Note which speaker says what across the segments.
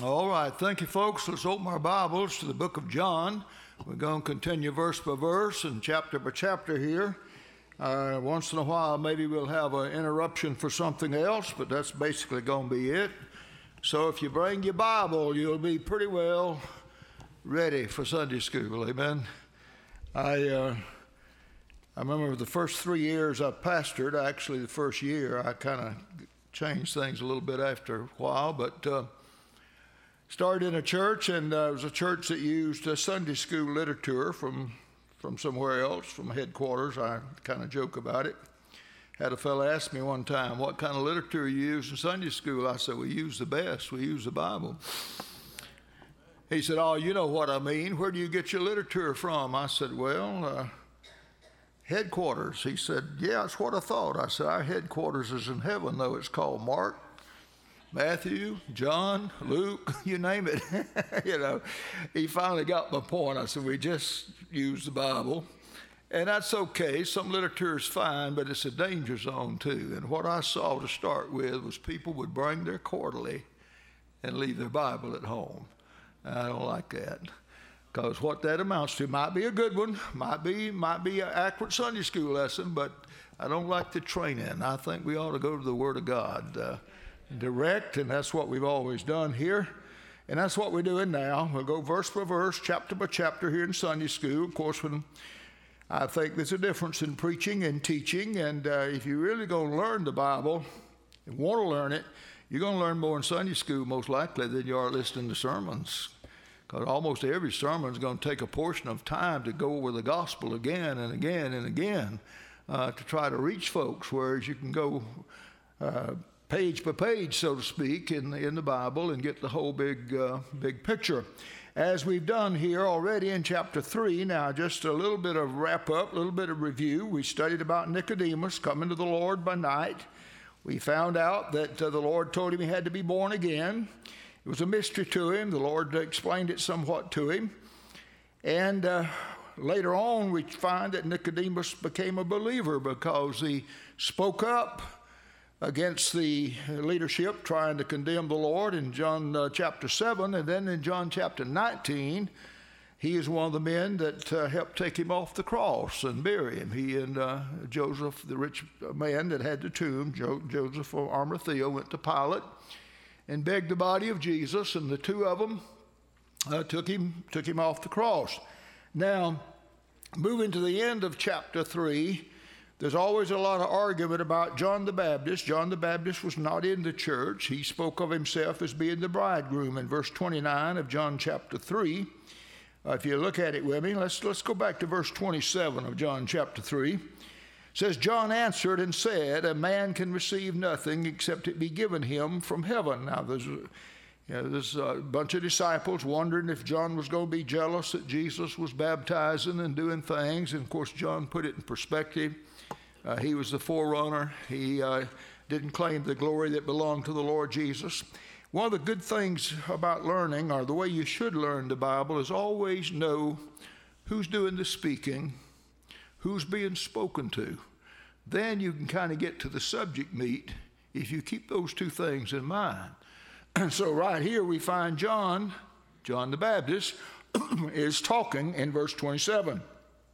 Speaker 1: All right, thank you, folks. Let's open our Bibles to the book of John. We're going to continue verse by verse and chapter by chapter here. Once in a while, maybe we'll have an interruption for something else, but that's basically going to be it. So if you bring your Bible, you'll be pretty well ready for Sunday school. Amen. I remember the first 3 years I pastored. Actually, the first year I kind of changed things a little bit after a while, but started in a church, and it was a church that used Sunday school literature from somewhere else, from headquarters. I kind of joke about it. Had a fellow ask me one time, what kind of literature you use in Sunday school? I said, we use the best. We use the Bible. He said, oh, you know what I mean. Where do you get your literature from? I said, well, headquarters. He said, yeah, that's what I thought. I said, our headquarters is in heaven, though. It's called Mark, Matthew, John, Luke, you name it. He finally got my point. I said, we just use the Bible. And that's okay. Some literature is fine, but it's a danger zone too. And what I saw to start with was people would bring their quarterly and leave their Bible at home. I don't like that, because what that amounts to might be a good one, might be an accurate Sunday school lesson, but I don't like the training. I think we ought to go to the Word of God direct, and that's what we've always done here. And that's what we're doing now. We'll go verse by verse, chapter by chapter here in Sunday school. Of course, I think there's a difference in preaching and teaching, and if you're really going to learn the Bible and want to learn it, you're going to learn more in Sunday school most likely than you are listening to sermons, because almost every sermon is going to take a portion of time to go over the gospel again and again and again to try to reach folks, whereas you can go page by page, so to speak, in the Bible and get the whole big picture. As we've done here already in chapter 3, now just a little bit of wrap-up, a little bit of review. We studied about Nicodemus coming to the Lord by night. We found out that the Lord told him he had to be born again. It was a mystery to him. The Lord explained it somewhat to him. And later on, we find that Nicodemus became a believer because he spoke up against the leadership trying to condemn the Lord in John chapter 7. And then in John chapter 19, he is one of the men that helped take him off the cross and bury him. He and Joseph, the rich man that had the tomb, Joseph of Arimathea, went to Pilate and begged the body of Jesus, and the two of them took him off the cross. Now, moving to the end of chapter 3, there's always a lot of argument about John the Baptist. John the Baptist was not in the church. He spoke of himself as being the bridegroom in verse 29 of John chapter 3. If you look at it with me, let's go back to verse 27 of John chapter 3. It says, John answered and said, a man can receive nothing except it be given him from heaven. Now, there's a bunch of disciples wondering if John was going to be jealous that Jesus was baptizing and doing things. And, of course, John put it in perspective. He was the forerunner. He didn't claim the glory that belonged to the Lord Jesus. One of the good things about learning, or the way you should learn the Bible, is always know who's doing the speaking, who's being spoken to. Then you can kind of get to the subject meat if you keep those two things in mind. So right here we find John the Baptist, is talking in verse 27.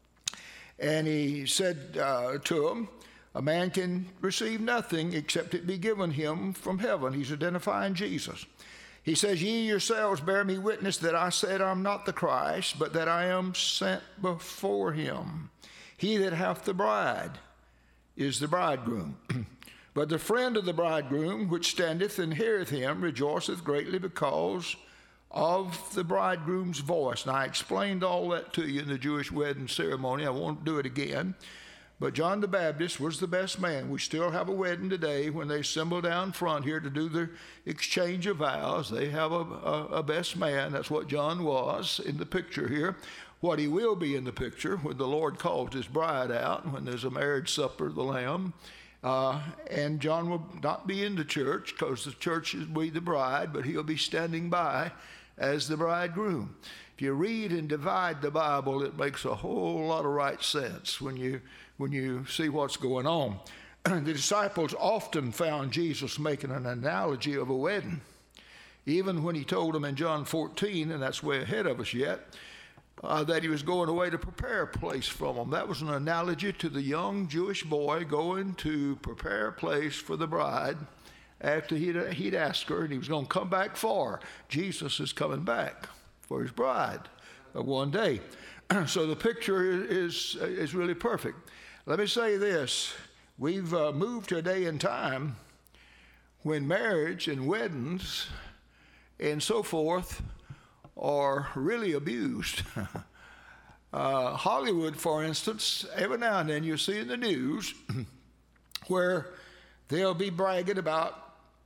Speaker 1: And he said to him, a man can receive nothing except it be given him from heaven. He's identifying Jesus. He says, ye yourselves bear me witness that I said I'm not the Christ, but that I am sent before him. He that hath the bride is the bridegroom. But the friend of the bridegroom, which standeth and heareth him, rejoiceth greatly because of the bridegroom's voice. Now, I explained all that to you in the Jewish wedding ceremony. I won't do it again. But John the Baptist was the best man. We still have a wedding today when they assemble down front here to do their exchange of vows. They have a best man. That's what John was in the picture here. What he will be in the picture when the Lord calls his bride out, when there's a marriage supper of the Lamb. And John will not be in the church because the church is we the bride, but he'll be standing by as the bridegroom. If you read and divide the Bible, it makes a whole lot of right sense when you see what's going on. The disciples often found Jesus making an analogy of a wedding. even when he told them in John 14, and that's way ahead of us yet, that he was going away to prepare a place for them. That was an analogy to the young Jewish boy going to prepare a place for the bride after he'd asked her, and he was going to come back for her. Jesus is coming back for his bride one day. So the picture is really perfect. Let me say this. We've moved to a day and time when marriage and weddings and so forth are really abused. Hollywood, for instance, every now and then you see in the news where they'll be bragging about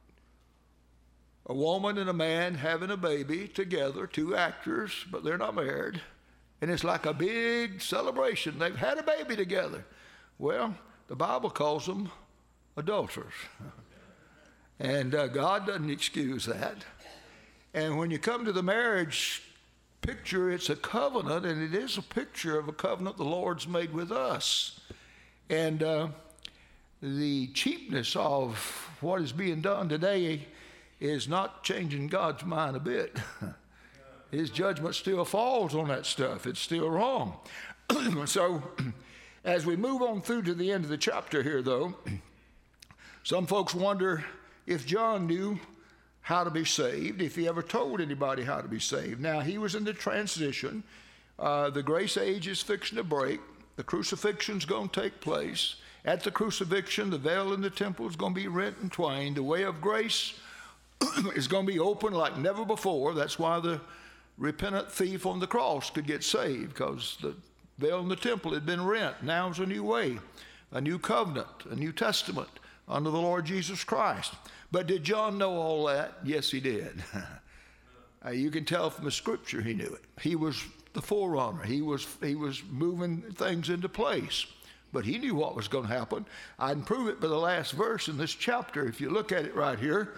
Speaker 1: a woman and a man having a baby together, two actors, but they're not married. And it's like a big celebration. They've had a baby together. Well, the Bible calls them adulterers. And God doesn't excuse that. And when you come to the marriage picture, it's a covenant, and it is a picture of a covenant the Lord's made with us. And the cheapness of what is being done today is not changing God's mind a bit. His judgment still falls on that stuff. It's still wrong. So as we move on through to the end of the chapter here, though, some folks wonder if John knew how to be saved, if he ever told anybody how to be saved. Now, he was in the transition. The grace age is fixing to break. The crucifixion's going to take place. At the crucifixion, the veil in the temple is going to be rent in twain. The way of grace is going to be open like never before. That's why the repentant thief on the cross could get saved, because the veil in the temple had been rent. Now it's a new way, a new covenant, a new testament under the Lord Jesus Christ. But did John know all that? Yes, he did. You can tell from the scripture he knew it. He was the forerunner. He was moving things into place. But he knew what was going to happen. I can prove it by the last verse in this chapter. If you look at it right here,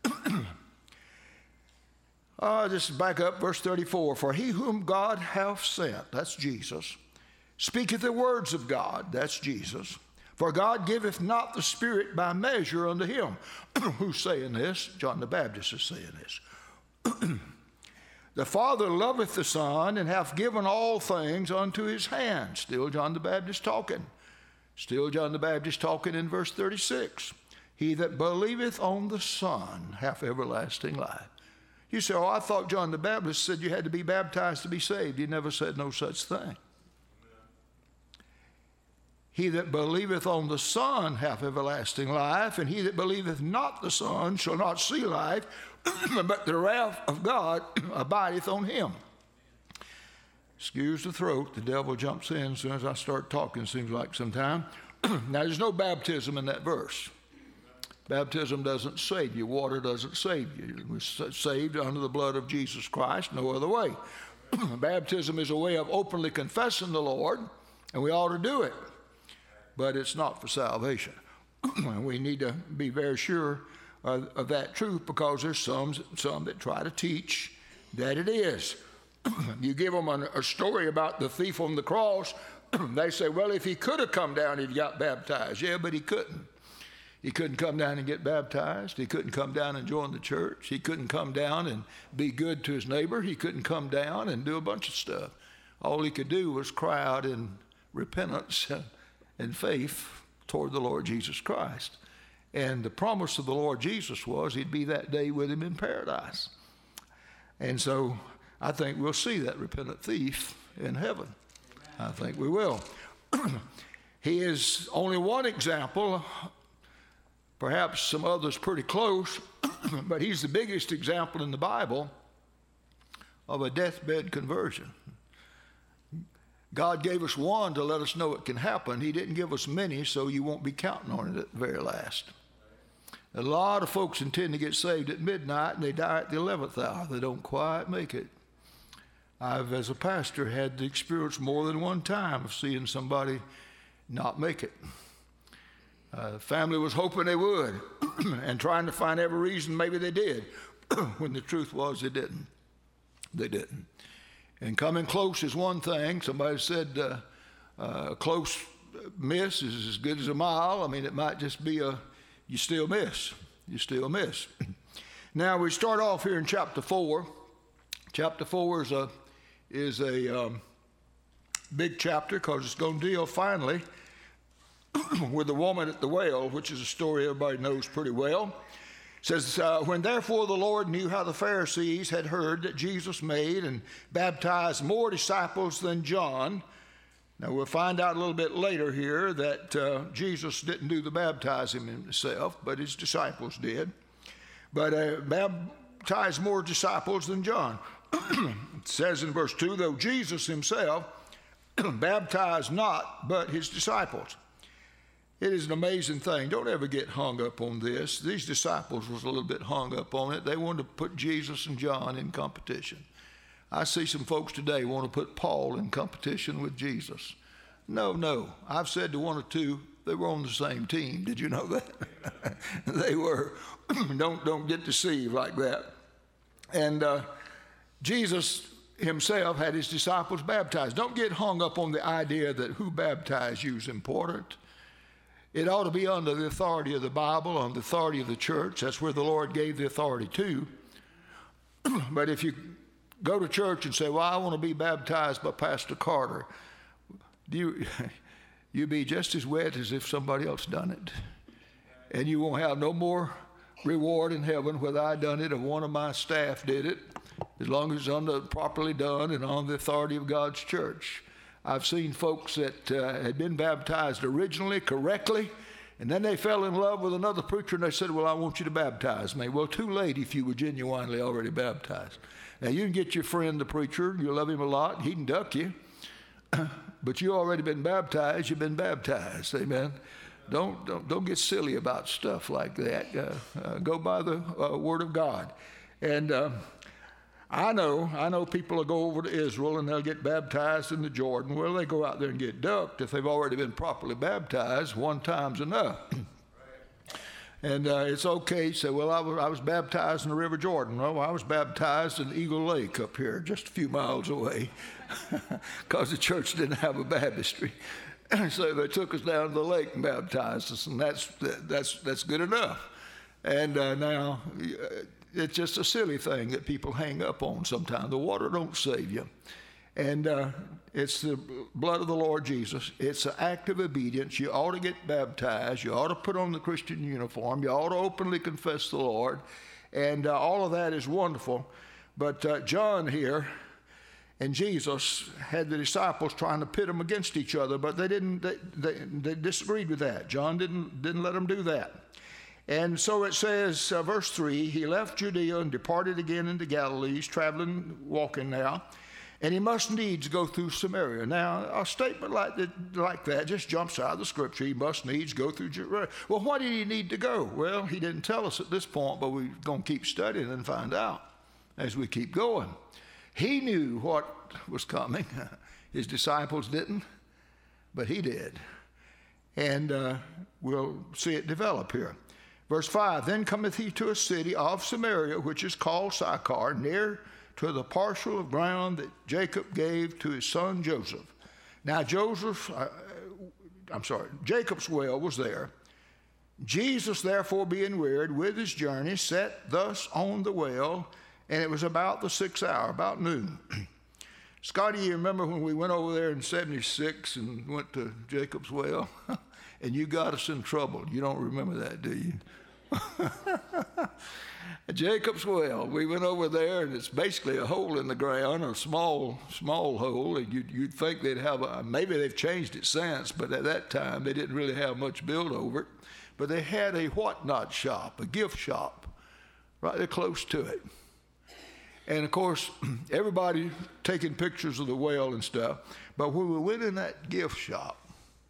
Speaker 1: just back up, verse 34. For he whom God hath sent, that's Jesus, speaketh the words of God, that's Jesus. For God giveth not the Spirit by measure unto him. Who's saying this? John the Baptist is saying this. The Father loveth the Son, and hath given all things unto his hand. Still John the Baptist talking. Still John the Baptist talking in verse 36. He that believeth on the Son hath everlasting life. You say, oh, I thought John the Baptist said you had to be baptized to be saved. He never said no such thing. He that believeth on the Son hath everlasting life, and he that believeth not the Son shall not see life, but the wrath of God abideth on him. Excuse the throat, the devil jumps in as soon as I start talking, seems like sometime. Now, there's no baptism in that verse. Baptism doesn't save you. Water doesn't save you. We're saved under the blood of Jesus Christ, no other way. Baptism is a way of openly confessing the Lord, and we ought to do it. But it's not for salvation. We need to be very sure of that truth, because there's some that try to teach that it is. You give them a story about the thief on the cross, they say, well, if he could have come down, he'd got baptized. Yeah, but he couldn't. He couldn't come down and get baptized. He couldn't come down and join the church. He couldn't come down and be good to his neighbor. He couldn't come down and do a bunch of stuff. All he could do was cry out in repentance and faith toward the Lord Jesus Christ. And the promise of the Lord Jesus was he'd be that day with him in paradise. And so I think we'll see that repentant thief in heaven. I think we will. He is only one example, perhaps some others pretty close, but he's the biggest example in the Bible of a deathbed conversion. God gave us one to let us know it can happen. He didn't give us many, so you won't be counting on it at the very last. A lot of folks intend to get saved at midnight, and they die at the 11th hour. They don't quite make it. I've, as a pastor, had the experience more than one time of seeing somebody not make it. The family was hoping they would and trying to find every reason maybe they did, when the truth was they didn't. They didn't. And coming close is one thing. Somebody said a close miss is as good as a mile. I mean, it might just be you still miss. You still miss. Now we start off here in chapter 4. Chapter 4 is a big chapter because it's going to deal finally with the woman at the well, which is a story everybody knows pretty well. It says, when therefore the Lord knew how the Pharisees had heard that Jesus made and baptized more disciples than John. Now we'll find out a little bit later here that Jesus didn't do the baptizing himself, but his disciples did. But baptized more disciples than John. It says in verse 2, though Jesus himself baptized not, but his disciples. It is an amazing thing. Don't ever get hung up on this. These disciples was a little bit hung up on it. They wanted to put Jesus and John in competition. I see some folks today want to put Paul in competition with Jesus. No. I've said to one or two, they were on the same team. Did you know that? They were. Don't get deceived like that. And Jesus himself had his disciples baptized. Don't get hung up on the idea that who baptized you is important. It ought to be under the authority of the Bible, on the authority of the church. That's where the Lord gave the authority to. But if you go to church and say, well, I want to be baptized by Pastor Carter, you be just as wet as if somebody else done it. And you won't have no more reward in heaven whether I done it or one of my staff did it, as long as it's properly done and on the authority of God's church. I've seen folks that had been baptized originally correctly, and then they fell in love with another preacher and they said, well, I want you to baptize me. Well, too late if you were genuinely already baptized. Now, you can get your friend the preacher, you love him a lot, he can duck you, but you already been baptized, you've been baptized, amen. Don't get silly about stuff like that. Go by the word of God. And I know people will go over to Israel and they'll get baptized in the Jordan. Well, they go out there and get ducked. If they've already been properly baptized, one time's enough. And it's okay to say, well, I was baptized in the River Jordan. No, I was baptized in Eagle Lake up here, just a few miles away, because the church didn't have a baptistry. So they took us down to the lake and baptized us, and that's good enough. And now it's just a silly thing that people hang up on sometimes. The water don't save you. And it's the blood of the Lord Jesus. It's an act of obedience. You ought to get baptized. You ought to put on the Christian uniform. You ought to openly confess the Lord. And all of that is wonderful. But John here and Jesus had the disciples trying to pit them against each other, but they disagreed with that. John didn't let them do that. And so it says, verse 3, he left Judea and departed again into Galilee. He's traveling, walking now. And he must needs go through Samaria. Now, a statement like that just jumps out of the scripture. He must needs go through Samaria. Well, why did he need to go? Well, he didn't tell us at this point, but we're going to keep studying and find out as we keep going. He knew what was coming. His disciples didn't, but he did. And we'll see it develop here. Verse 5, then cometh he to a city of Samaria, which is called Sychar, near to the parcel of ground that Jacob gave to his son Joseph. Now Jacob's well was there. Jesus, therefore, being wearied with his journey, sat thus on the well, and it was about the 6th hour, about noon. Scotty, you remember when we went over there in 76 and went to Jacob's well? And you got us in trouble. You don't remember that, do you? Jacob's well. We went over there, and it's basically a hole in the ground, a small hole. You'd think they'd have maybe they've changed it since, but at that time they didn't really have much built over it. But they had a whatnot shop, a gift shop, right there close to it. And of course, everybody taking pictures of the well and stuff. But when we went in that gift shop,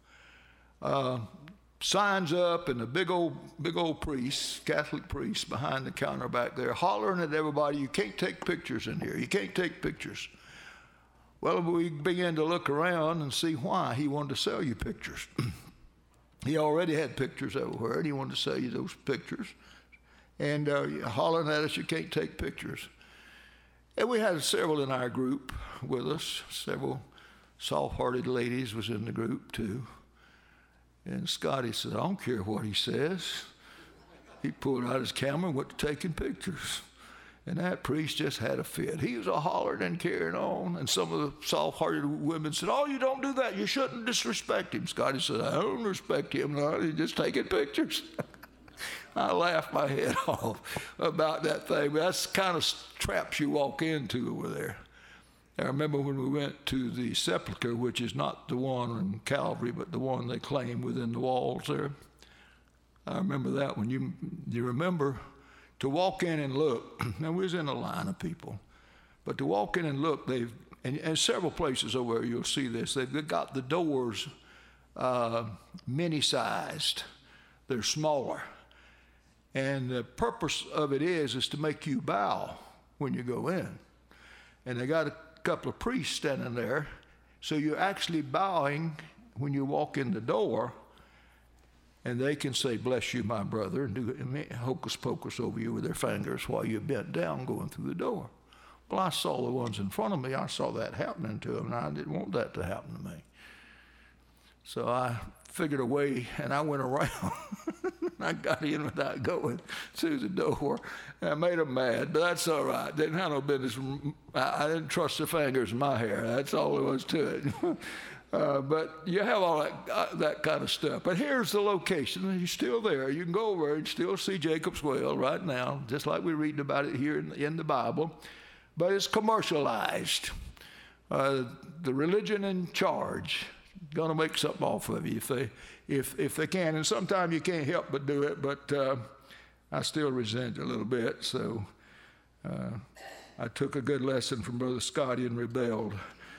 Speaker 1: signs up and a big old priest, Catholic priest behind the counter back there, hollering at everybody, you can't take pictures in here. You can't take pictures. Well, we began to look around and see why he wanted to sell you pictures. He already had pictures everywhere, and he wanted to sell you those pictures. And hollering at us, you can't take pictures. And we had several in our group with us. Several soft-hearted ladies was in the group, too. And Scotty said, I don't care what he says. He pulled out his camera and went to taking pictures. And that priest just had a fit. He was a hollering and carrying on. And some of the soft-hearted women said, "Oh, you don't do that. You shouldn't disrespect him." Scotty said, "I don't respect him. No, he's just taking pictures." I laughed my head off about that thing. But that's the kind of traps you walk into over there. I remember when we went to the sepulcher, which is not the one in Calvary, but the one they claim within the walls there. I remember that one. You remember to walk in and look. Now, we was in a line of people. But to walk in and look, and several places over there you'll see this, they've got the doors mini-sized. They're smaller. And the purpose of it is to make you bow when you go in. And they got a couple of priests standing there, so you're actually bowing when you walk in the door, and they can say, "Bless you, my brother," and do hocus pocus over you with their fingers while you're bent down going through the door. Well, I saw the ones in front of me. I saw that happening to them, and I didn't want that to happen to me. So I figured a way, and I went around. I got in without going through the door. And I made them mad, but that's all right. Didn't have no business. I didn't trust the fingers in my hair. That's all there was to it. But you have all that kind of stuff. But here's the location. He's still there. You can go over and still see Jacob's Well right now, just like we're reading about it here in the Bible. But it's commercialized. The religion in charge going to make something off of you if they can. And sometimes you can't help but do it, but I still resent it a little bit. So I took a good lesson from Brother Scotty and rebelled.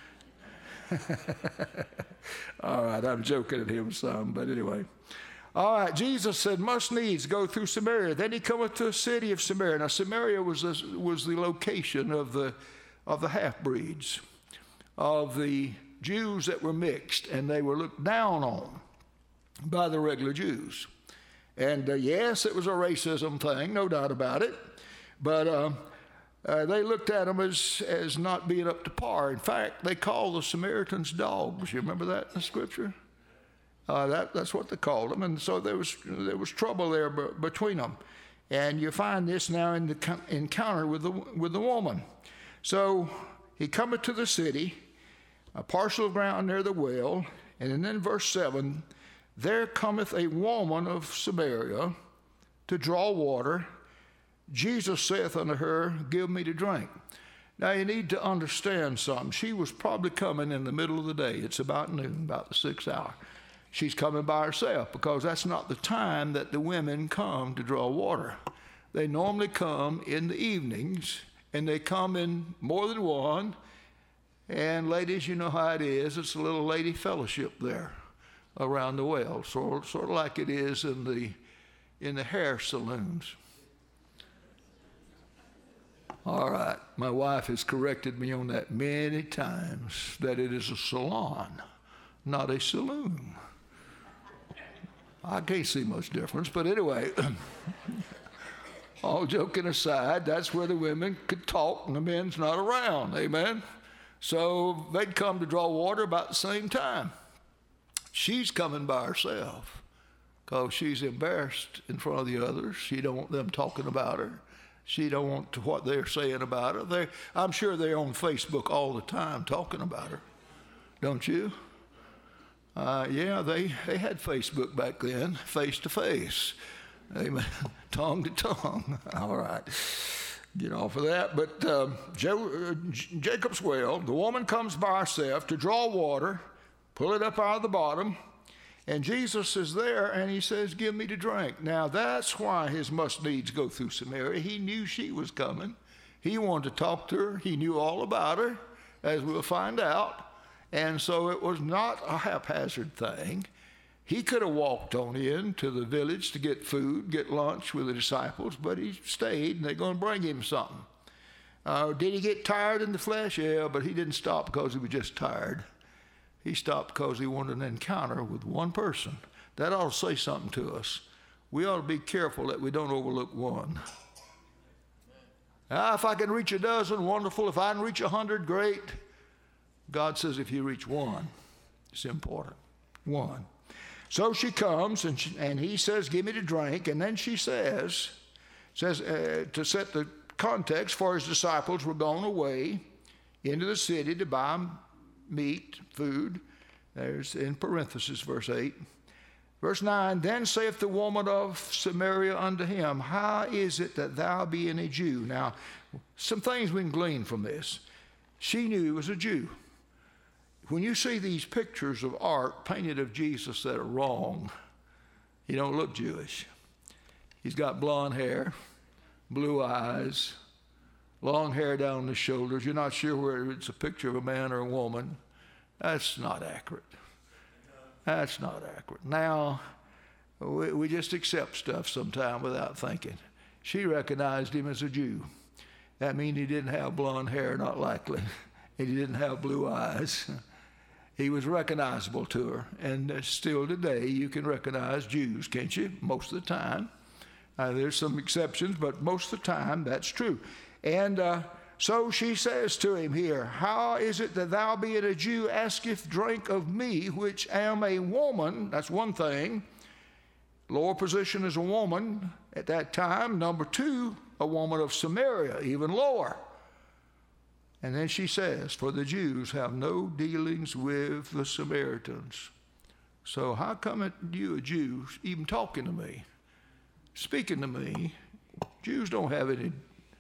Speaker 1: All right, I'm joking at him some, but anyway. All right, Jesus said, "Must needs go through Samaria." Then he cometh to a city of Samaria. Now, Samaria was the location of the half-breeds, of the Jews that were mixed, and they were looked down on by the regular Jews. And yes, it was a racism thing, no doubt about it, but they looked at them as not being up to par. In fact, they called the Samaritans dogs. You remember that in the scripture? That's what they called them, and so there was trouble there between them. And you find this now in the encounter with the woman. So he cometh to the city, a parcel of ground near the well, and then verse 7, there cometh a woman of Samaria to draw water. Jesus saith unto her, "Give me to drink." Now you need to understand something. She was probably coming in the middle of the day. It's about noon, about the 6th hour. She's coming by herself because that's not the time that the women come to draw water. They normally come in the evenings, and they come in more than one. And ladies, you know how it is. It's a little lady fellowship there around the well, sort of like it is in the hair saloons. All right, my wife has corrected me on that many times, that it is a salon, not a saloon. I can't see much difference, but anyway, all joking aside, that's where the women could talk and the men's not around, amen? So they'd come to draw water about the same time. She's coming by herself because she's embarrassed in front of the others. She don't want them talking about her. She don't want what they're saying about her. I'm sure they're on Facebook all the time talking about her. Don't you? Yeah, they had Facebook back then, face to face. Amen. Tongue to tongue. All right. Get off of that. But Jacob's well, the woman comes by herself to draw water, pull it up out of the bottom, and Jesus is there, and he says, "Give me to drink." Now, that's why his must needs go through Samaria. He knew she was coming. He wanted to talk to her. He knew all about her, as we'll find out. And so it was not a haphazard thing. He could have walked on in to the village to get food, get lunch with the disciples, but he stayed, and they're going to bring him something. Did he get tired in the flesh? Yeah, but he didn't stop because he was just tired. He stopped because he wanted an encounter with one person. That ought to say something to us. We ought to be careful that we don't overlook one. If I can reach a dozen, wonderful. If I can reach 100, great. God says if you reach one, it's important. One. So she comes, and he says, give me to drink. And then she says to set the context, for his disciples were gone away into the city to buy meat, food. There's in parenthesis, verse 8. Verse 9, then saith the woman of Samaria unto him, how is it that thou being a Jew? Now, some things we can glean from this. She knew he was a Jew. When you see these pictures of art painted of Jesus that are wrong, he don't look Jewish. He's got blonde hair, blue eyes, long hair down the shoulders. You're not sure whether it's a picture of a man or a woman. That's not accurate. That's not accurate. Now, we just accept stuff sometimes without thinking. She recognized him as a Jew. That means he didn't have blonde hair, not likely. And he didn't have blue eyes. He was recognizable to her. And still today, you can recognize Jews, can't you? Most of the time. There's some exceptions, but most of the time, that's true. And so she says to him here, how is it that thou being a Jew asketh drink of me, which am a woman? That's one thing. Lower position as a woman at that time. Number two, a woman of Samaria, even lower. And then she says, for the Jews have no dealings with the Samaritans. So how come it you, a Jew, even talking to me, speaking to me? Jews don't have any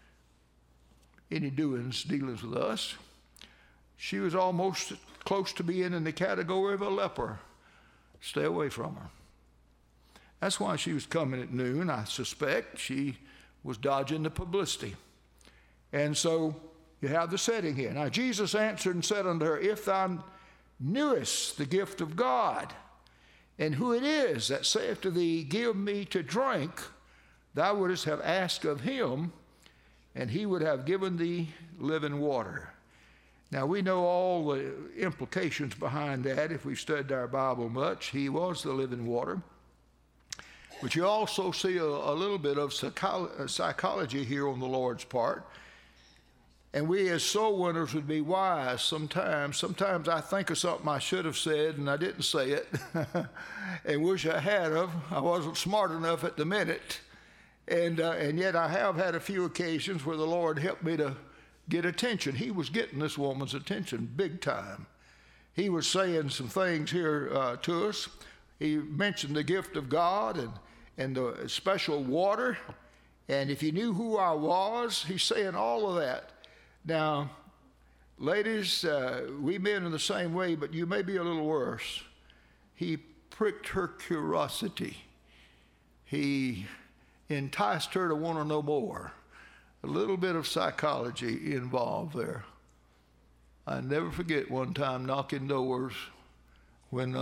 Speaker 1: dealings with us. She was almost close to being in the category of a leper. Stay away from her. That's why she was coming at noon. I suspect she was dodging the publicity. And so you have the setting here. Now Jesus answered and said unto her, if thou knewest the gift of God, and who it is that saith to thee, give me to drink, thou wouldst have asked of him, and he would have given thee living water. Now we know all the implications behind that if we've studied our Bible much. He was the living water. But you also see a little bit of psychology here on the Lord's part. And we as soul winners would be wise sometimes. Sometimes I think of something I should have said and I didn't say it and wish I had of. I wasn't smart enough at the minute. And yet I have had a few occasions where the Lord helped me to get attention. He was getting this woman's attention big time. He was saying some things here to us. He mentioned the gift of God and the special water. And if you knew who I was, he's saying all of that. Now, ladies, we men are the same way, but you may be a little worse. He pricked her curiosity. He enticed her to want to know more. A little bit of psychology involved there. I never forget one time knocking doors when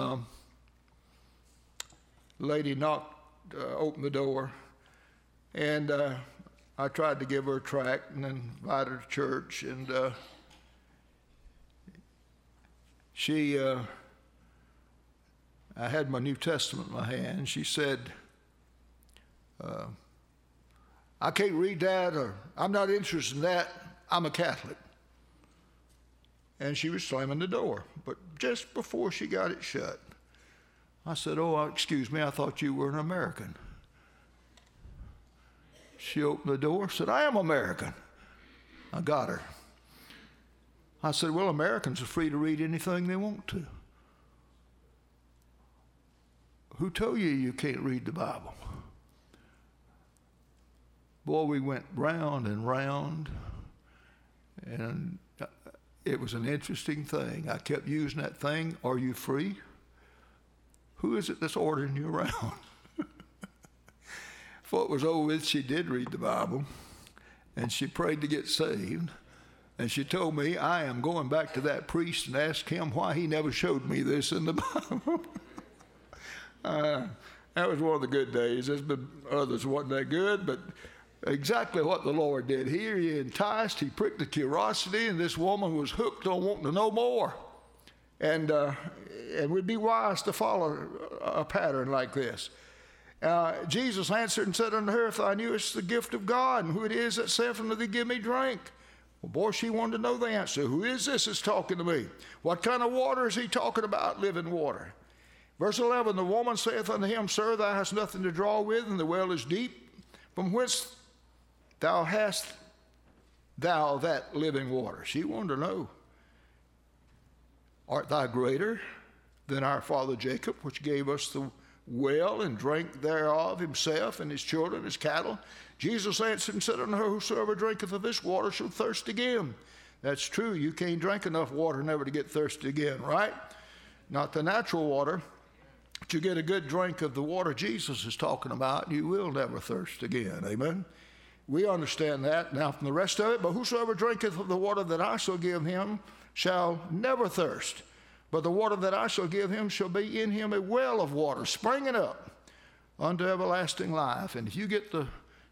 Speaker 1: lady opened the door, and I tried to give her a tract and then invite her to church, and I had my New Testament in my hand. She said, I can't read that, or I'm not interested in that. I'm a Catholic. And she was slamming the door. But just before she got it shut, I said, oh, excuse me, I thought you were an American. She opened the door, said, I am American. I got her. I said, well, Americans are free to read anything they want to. Who told you you can't read the Bible? Boy, we went round and round, and it was an interesting thing. I kept using that thing, are you free? Who is it that's ordering you around? Before it was over with, she did read the Bible, and she prayed to get saved. And she told me, I am going back to that priest and ask him why he never showed me this in the Bible. That was one of the good days. There's been others that wasn't that good, but exactly what the Lord did. Here he enticed, he pricked the curiosity, and this woman was hooked on wanting to know more. And we'd be wise to follow a pattern like this. Jesus answered and said unto her, if thou knewest the gift of God, and who it is that saith unto thee, give me drink. Well, boy, she wanted to know the answer. Who is this that's talking to me? What kind of water is he talking about? Living water. Verse 11, the woman saith unto him, Sir, thou hast nothing to draw with, and the well is deep. From whence hast thou that living water? She wanted to know. Art thou greater than our father Jacob, which gave us the well and drank thereof himself and his children, his cattle? Jesus answered and said unto her, Whosoever drinketh of this water shall thirst again. That's true. You can't drink enough water never to get thirsty again, right? Not the natural water. But you get a good drink of the water Jesus is talking about, you will never thirst again. Amen? We understand that now from the rest of it. But whosoever drinketh of the water that I shall give him shall never thirst. But the water that I shall give him shall be in him a well of water, springing up unto everlasting life. And if you get the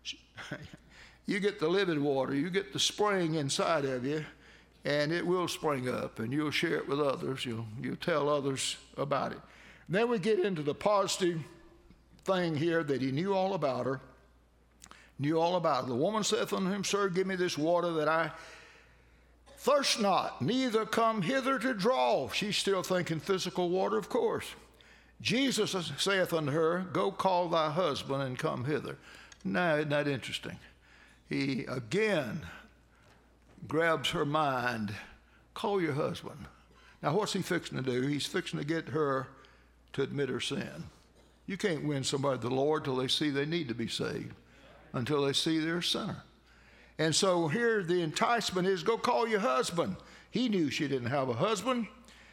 Speaker 1: living water, you get the spring inside of you, and it will spring up, and you'll share it with others. You'll tell others about it. And then we get into the positive thing here that he knew all about her. Knew all about her. The woman saith unto him, Sir, give me this water that I thirst not, neither come hither to draw. She's still thinking physical water, of course. Jesus saith unto her, Go call thy husband and come hither. Now, isn't that interesting? He again grabs her mind. Call your husband. Now, what's he fixing to do? He's fixing to get her to admit her sin. You can't win somebody to the Lord till they see they need to be saved, until they see they're a sinner. And so here the enticement is, go call your husband. He knew she didn't have a husband.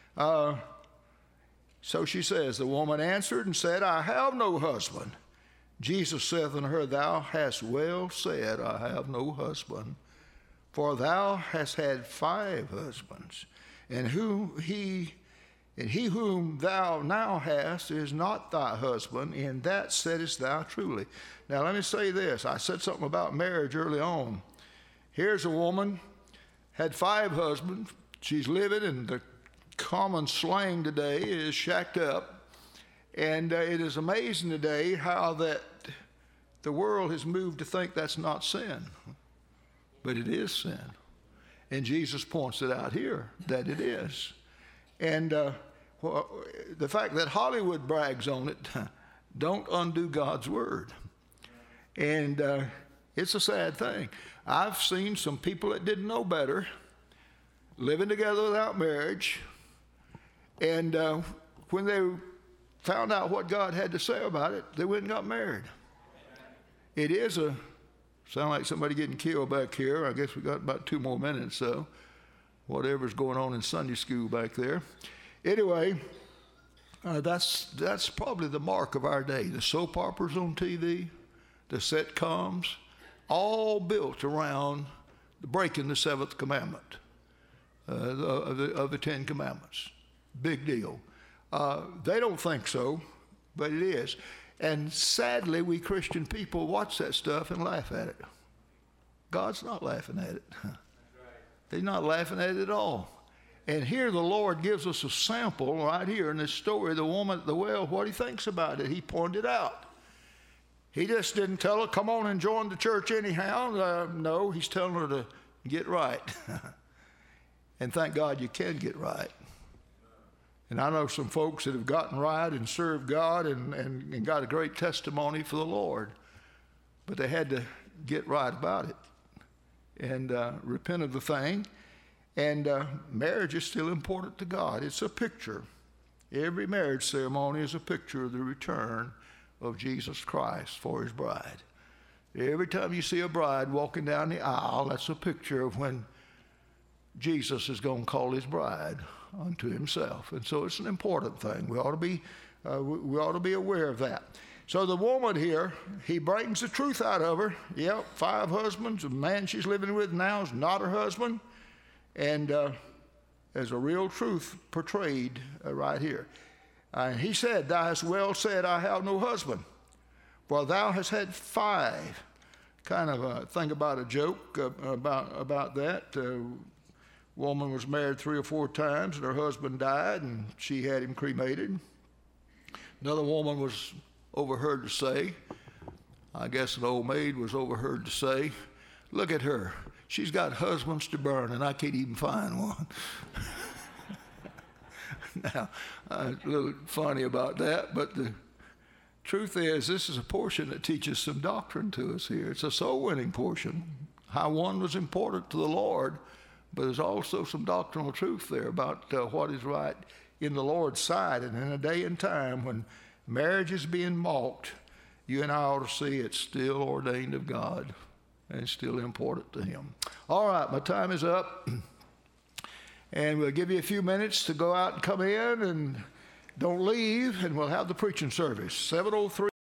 Speaker 1: So she says, the woman answered and said, I have no husband. Jesus saith unto her, Thou hast well said, I have no husband. For thou hast had 5 husbands, and he whom thou now hast is not thy husband, in that saidest thou truly. Now let me say this. I said something about marriage early on. Here's a woman, had 5 husbands. She's living, and the common slang today is shacked up. And it is amazing today how that the world has moved to think that's not sin. But it is sin. And Jesus points it out here that it is. And the fact that Hollywood brags on it don't undo God's word. And it's a sad thing. I've seen some people that didn't know better living together without marriage. And when they found out what God had to say about it, they went and got married. It is sound like somebody getting killed back here. I guess we got about 2 more minutes, so whatever's going on in Sunday school back there. Anyway, that's probably the mark of our day. The soap operas on TV, the sitcoms, all built around breaking the 7th commandment of the 10 commandments. Big deal. They don't think so, but it is. And sadly, we Christian people watch that stuff and laugh at it. God's not laughing at it. He's not laughing at it at all. And here the Lord gives us a sample right here in this story, the woman at the well, what he thinks about it. He pointed out. He just didn't tell her, come on and join the church anyhow. No, he's telling her to get right. And thank God you can get right. And I know some folks that have gotten right and served God and got a great testimony for the Lord. But they had to get right about it and repent of the thing. And marriage is still important to God. It's a picture. Every marriage ceremony is a picture of the return of Jesus Christ for his bride. Every time you see a bride walking down the aisle, that's a picture of when Jesus is going to call his bride unto himself. And so it's an important thing. We ought to be aware of that. So the woman here, he brings the truth out of her. Yep, 5 husbands. The man she's living with now is not her husband. And there's a real truth portrayed right here. He said, Thou hast well said, I have no husband, for thou hast had 5. Kind of a thing about a joke about that. Woman was married 3 or 4 times, and her husband died, and she had him cremated. Another woman was overheard to say, I guess an old maid was overheard to say, look at her. She's got husbands to burn, and I can't even find one. Now, a little funny about that, but the truth is this is a portion that teaches some doctrine to us here. It's a soul-winning portion, how one was important to the Lord, but there's also some doctrinal truth there about what is right in the Lord's sight. And in a day and time when marriage is being mocked, you and I ought to see it's still ordained of God and still important to Him. All right, my time is up. And we'll give you a few minutes to go out and come in, and don't leave, and we'll have the preaching service. 7:03.